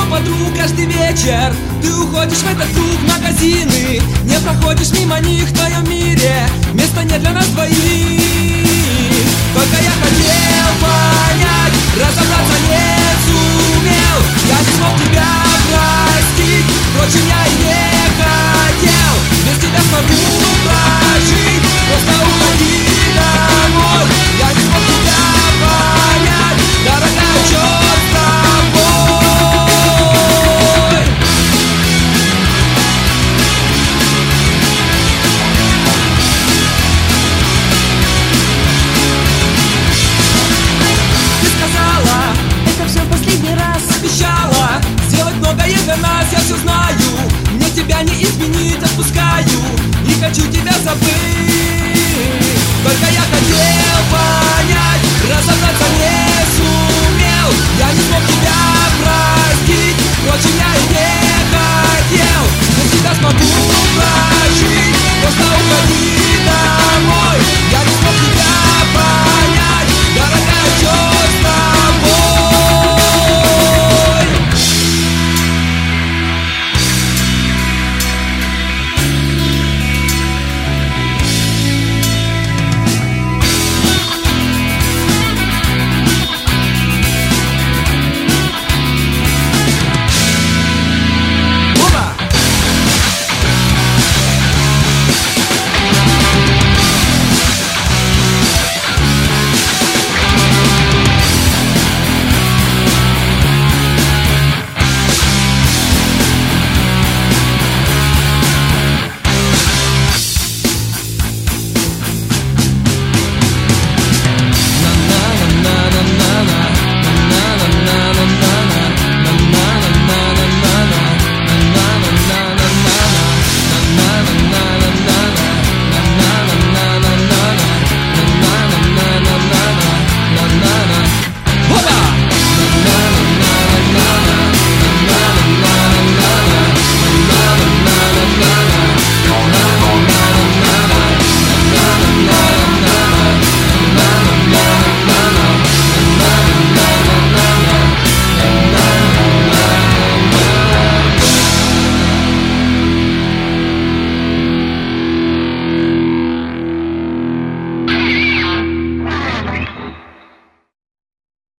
подруг каждый вечер. Ты уходишь в этот круг, магазины, не проходишь мимо них в твоем мире. Места нет для нас двоих. Только я хотел понять, разобраться не сумел. Я не смог тебя простить, впрочем, я и не хотел. Без тебя смогу прожить, просто уходи домой. Я не смог тебя понять, дорогая, черт с тобой. Ты сказала, это все в последний раз. Обещала сделать многое для нас, я все знаю. Мне тебя не изменить, отпускаю. Не хочу тебя забыть. Только я хотел понять, разобраться не сумел. Я не смог тебя простить.